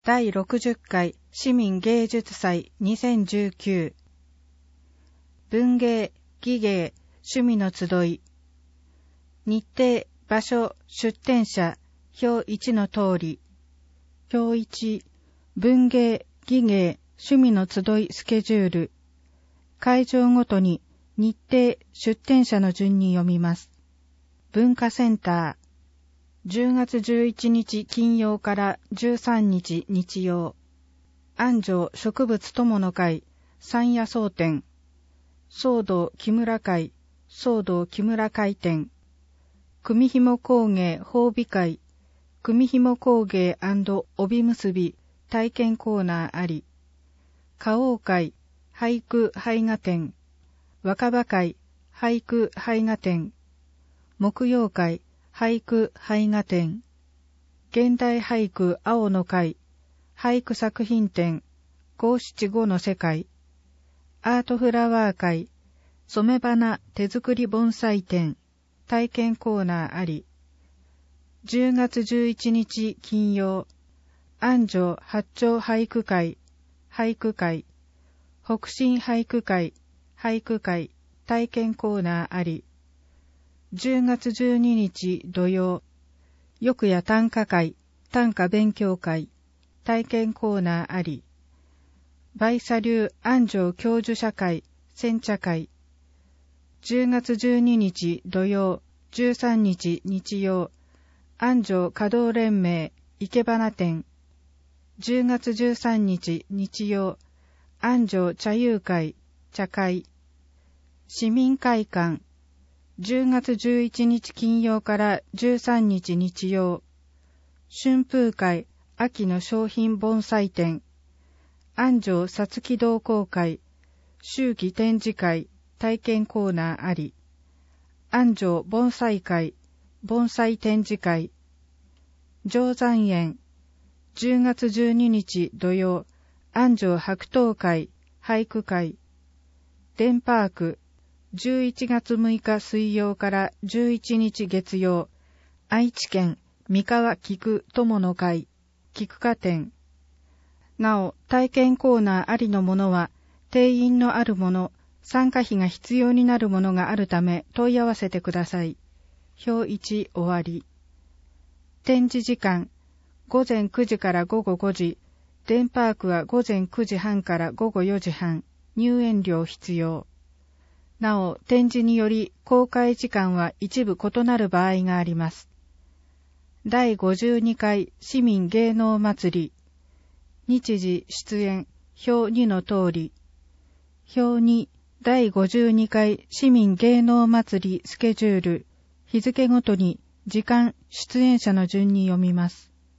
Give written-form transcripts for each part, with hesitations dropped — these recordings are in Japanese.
第60回市民芸術祭2019文芸、技芸、趣味の集い日程、場所、出展者、表1の通り表1文芸、技芸、趣味の集いスケジュール会場ごとに日程、出展者の順に読みます。文化センター10月11日金曜から13日日曜安城植物友の会山野草展騒動木村会騒動木村会展組紐工芸褒美会組紐工芸&帯結び体験コーナーあり花王会俳句絵画展若葉会俳句絵画展木曜会俳句絵画展現代俳句青の会俳句作品展五七五の世界アートフラワー会染め花手作り盆栽展体験コーナーあり10月11日金曜安城八丁俳句会俳句会北進俳句会俳句会体験コーナーあり10月12日土曜、浴や短歌会、短歌勉強会、体験コーナーあり、梅佐流安城教授者会、煎茶会、10月12日土曜、13日日曜、安城華道連盟、生け花展、10月13日日曜、安城茶友会、茶会、市民会館、10月11日金曜から13日日曜、春風会秋の商品盆栽展、安城さつき同好会、秋季展示会、体験コーナーあり、安城盆栽会、盆栽展示会、定山園、10月12日土曜、安城白桃会、俳句会、デンパーク、11月6日水曜から11日月曜、愛知県三河菊友の会、菊花展。なお、体験コーナーありのものは、定員のあるもの、参加費が必要になるものがあるため問い合わせてください。表1終わり。展示時間、午前9時から午後5時、デンパークは午前9時半から午後4時半、入園料必要。なお、展示により公開時間は一部異なる場合があります。第52回市民芸能祭り。日時出演、表2の通り。表2、第52回市民芸能祭りスケジュール。日付ごとに時間、出演者の順に読みます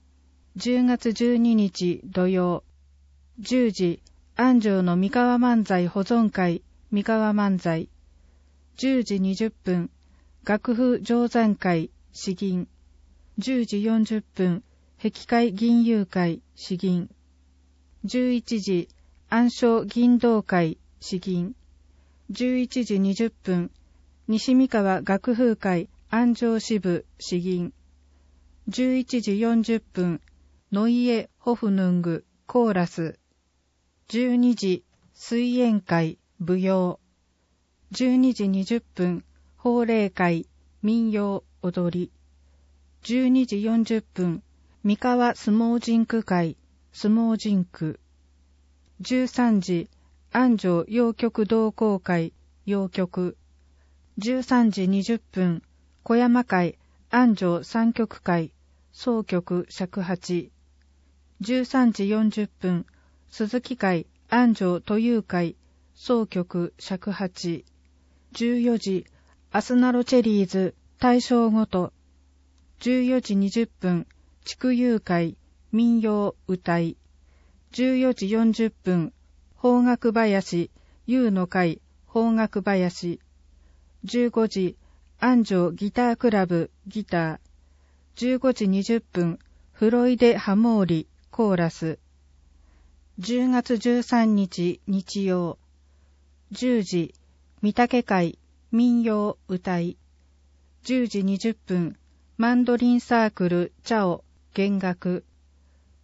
。10月12日土曜。10時、安城の三河漫才保存会、三河漫才。10時20分、楽譜定山会、詩吟。10時40分、壁会銀遊会、詩吟。11時、暗唱銀道会、詩吟。11時20分、西三河楽譜会、安城支部、詩吟。11時40分、ノイエ・ホフヌング、コーラス。12時、水煙会、舞踊。12時20分、法令会、民謡、踊り。12時40分、三河相撲人句会、相撲人句。13時、安城謡曲同好会、謡曲。13時20分、小山会、安城三曲会、総曲尺八。13時40分、鈴木会、安城都有会、総曲尺八。14時、アスナロチェリーズ、大正ごと。14時20分、竹遊会、民謡、歌い。14時40分、邦楽林、遊の会、邦楽林。15時、安城ギタークラブ、ギター。15時20分、フロイデハモーリ、コーラス。10月13日、日曜。10時、御嶽会、民謡、歌い。10時20分、マンドリンサークル、チャオ、弦楽。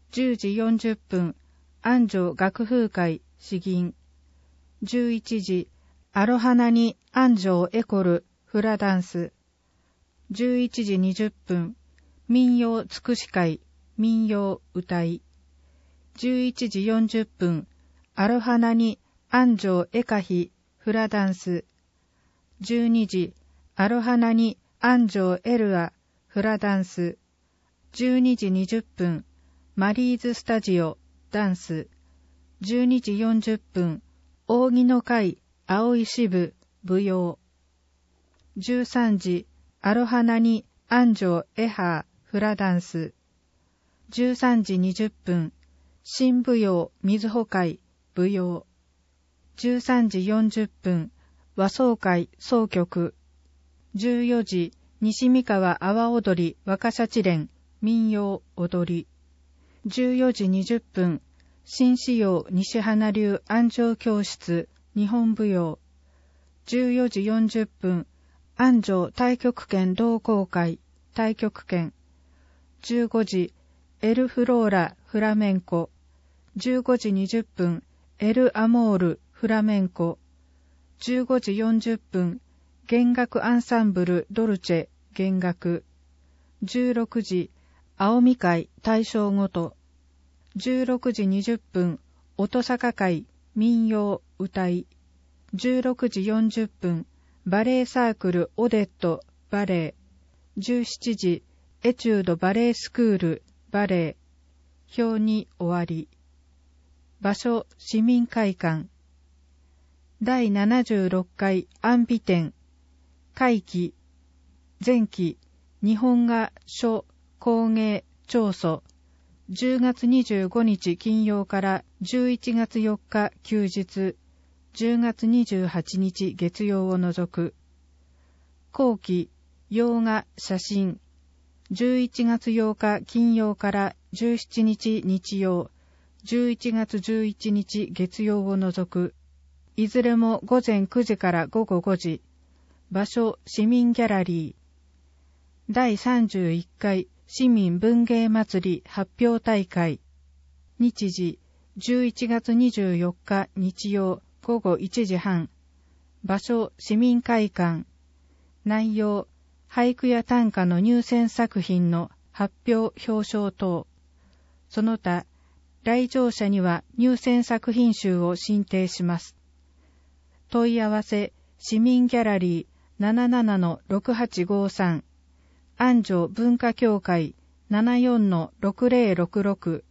10時40分、安城楽風会詩吟。11時、アロハナに安城エコルフラダンス。11時20分、民謡つくし会民謡歌い。11時40分、アロハナに安城エカヒフラダンス。12時、アロハナに安城エルアフラダンス。12時20分、マリーズスタジオダンス。12時40分、扇の会青い支部舞踊。13時、アロハナに安城エハーフラダンス。13時20分、新舞踊水穂会舞踊。13時40分、和装会総曲。14時、西三河阿波踊り若社連民謡踊り。14時20分、新仕様西花流安城教室日本舞踊。14時40分、安城太極拳同好会太極拳。15時、エルフローラフラメンコ。15時20分、エルアモールフラメンコ。15時40分、弦楽アンサンブルドルチェ弦楽。16時、青み会大正ごと。16時20分、音坂会民謡歌い。16時40分、バレエサークルオデットバレエ。17時、エチュードバレエスクールバレエ。表に終わり。場所、市民会館。第76回安美展。会期。前期、日本画書工芸長祖。10月25日金曜から11月4日休日。10月28日月曜を除く。後期、洋画写真。11月8日金曜から17日日曜。11月11日月曜を除く。いずれも午前9時から午後5時。場所、市民ギャラリー。第31回市民文芸祭り発表大会。日時、11月24日日曜午後1時半。場所、市民会館。内容、俳句や短歌の入選作品の発表表彰等。その他、来場者には入選作品集を進呈します。問い合わせ、市民ギャラリー 77-6853 安城文化協会 74-6066